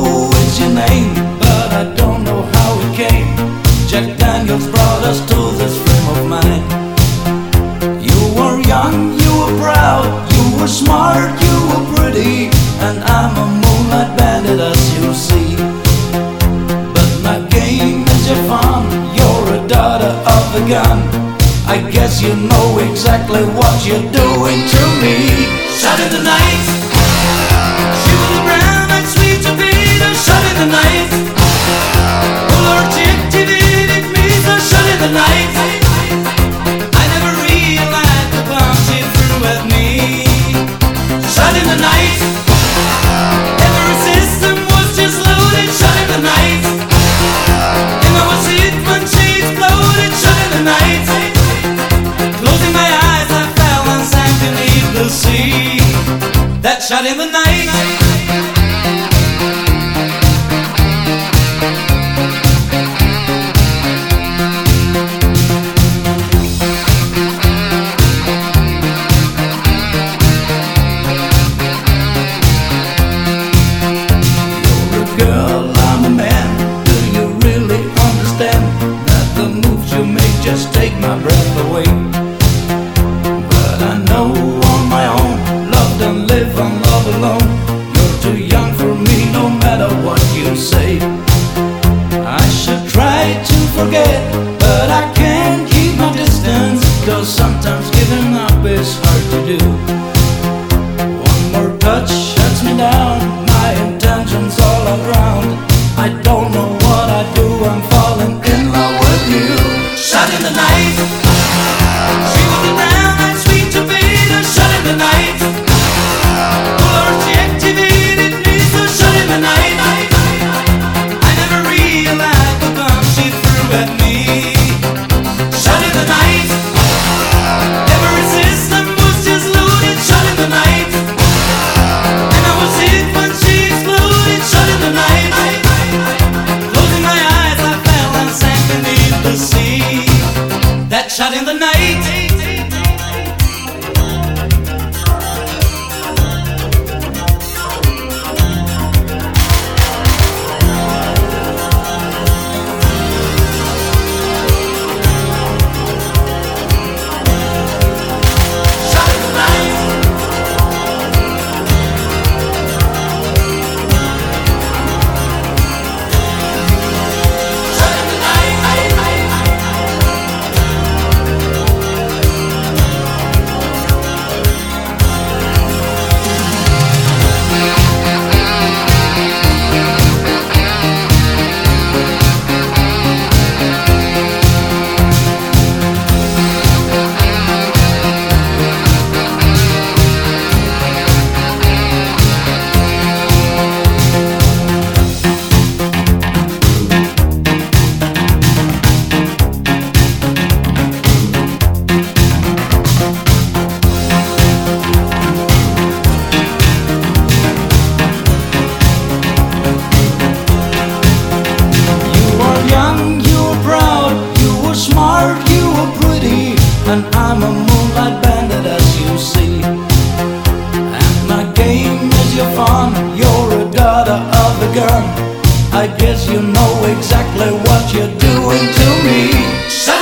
know it's your name, but I don't know how it came. Jack Daniels brought us to this frame of mind. You were young, you were proud, you were smart, you were pretty, and I'm a moonlight bandit, as you see. But my game is your fun, you're a daughter of the gun. I guess you know exactly what you're doing to me. Shut in the night, she was a brown-eyed sweet potato. Shut in the night, well, her activated me, so shut in the night. I never realized the bomb she threw at me. Shut in the night, every system was just loaded. Shut in the night, and I was hit when she exploded. Shut in the night, closing my eyes I fell and sank beneath the sea. That shot in the night. You're a girl, I'm a man. Do you really understand that the moves you make just take my breath away? But I know on my own, love don't live on love alone. You're too young for me, no matter what you say. I should try to forget, but I can't keep my distance, 'cause sometimes giving up is hard to do. One more touch shuts me down, my intentions all are drowned. I don't know what I do, I'm falling in love with you. Shut in the night, she was a brown-eyed sweet potato. Shut in the night, well, she activated me, so shut in the night. I never realized the bomb she threw at me. Shut in the night, every system was just loaded. Shut in the night, and I was hit when she exploded. Shut in the night, closing my eyes I fell and sank beneath the sea. That shot in the night. Smart, you were pretty, and I'm a moonlight bandit, as you see. And my game is your fun, you're a daughter of the gun. I guess you know exactly what you're doing to me.